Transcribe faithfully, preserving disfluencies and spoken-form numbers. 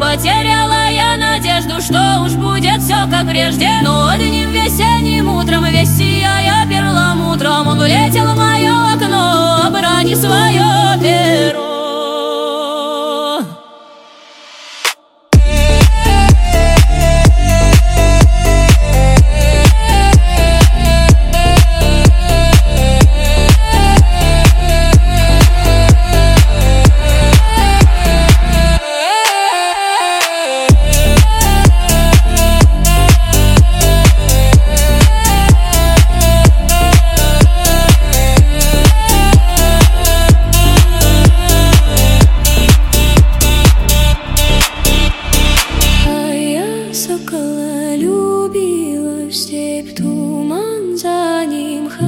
Потеряла я надежду, что уж будет все как прежде. Но одним весенним утром, весь сияя перламутром, он улетел в мое окно, оброни свое перо. Сокола любила в степь, туман за ним ходил.